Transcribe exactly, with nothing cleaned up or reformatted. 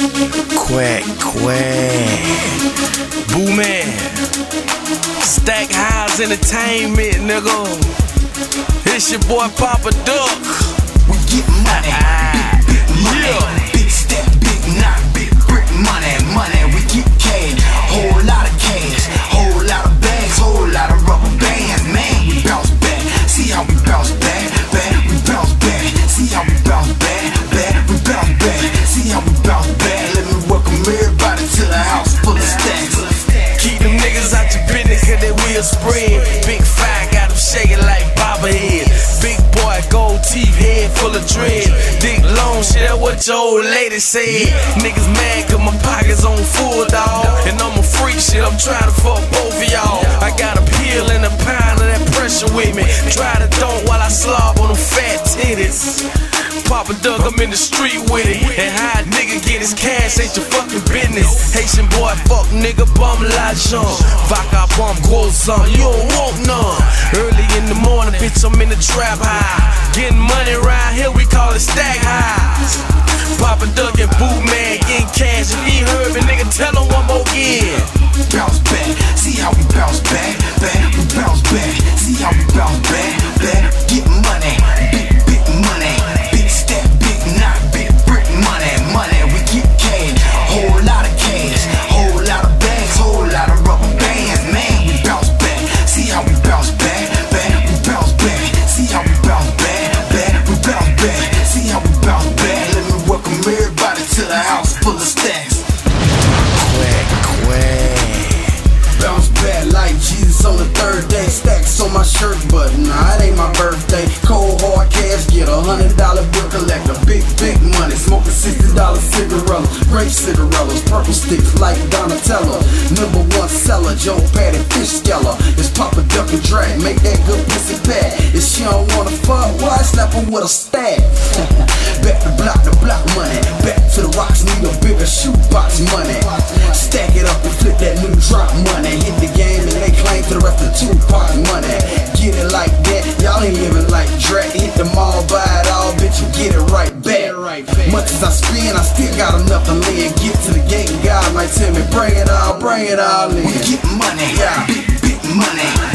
Quack, quack. Boo man. Stack House Entertainment, nigga. It's your boy Papa Duck. We get money, big, big money, Yeah. big step, big knock, big brick money, money. We get cash, whole lot of cash, whole lot of bags, whole lot of rubber bands. Man, we bounce back. See how we bounce back, back. We bounce back. See how we bounce back, back. We bounce back. See how we bounce back. Let me welcome everybody to the house full of stacks. Keep them niggas out your business, cause they will spread. Big five got them shaking like bobblehead. Big boy, gold teeth, head full of dread. Dick long, shit, that's what your old lady said. Niggas mad cause my pockets on full, dawg. And I'm a freak, shit, I'm trying to fuck both of y'all. I got a pill and a pound of that pressure with me. Try to don't while I slob on them fat titties. Papa Duck, I'm in the street with it. And how a nigga get his cash ain't your fucking business. Haitian boy, fuck nigga, bum la jump. Vodka bum, grow some, you don't want none. Early in the morning, bitch, I'm in the trap high. Getting money right here, we call it stack highs. Papa Duck and Boo Man getting cash. If he heard me, nigga, tell him one more again. Bounce back, see how we bounce back, back. We bounce back, see how we bounce back, back. Get money, big, big money. Big step, big knock, big brick money, money. We get cash, whole lot of cash, whole lot of bags, whole lot of rubber bands. Man, we bounce back, see how we bounce back, back. We bounce back, see how we bounce back, back. We bounce back, see how we bounce back. Let me welcome everybody to the house full of stacks. Quack, quack. Bounce back like Jesus on the third day. Stacks on my shirt, but nah, it ain't my birthday. Cold hard cash, get a hundred dollar bill, collect a big, big money. Smoking sixty dollar cigarettes, grape cigarettes, purple sticks like Donatello. Number one seller, Joe Patty, fish skeller. It's Papa Duck and Drag, make that good pussy bad. If she don't wanna fuck, why slap her with a stab? Back to block, the block money. Back to the rocks, need a bigger shoebox money. Stack it up and flip that new drop money. Hit the game and they claim to the rest of Tupac money. Get it like that, y'all ain't living like Drake. Hit the mall, buy it all, bitch, and get it right back. Much as I spend, I still got enough to live. Get to the gate and God might tell me, bring it all, bring it all in. We get money, yeah, big, big money.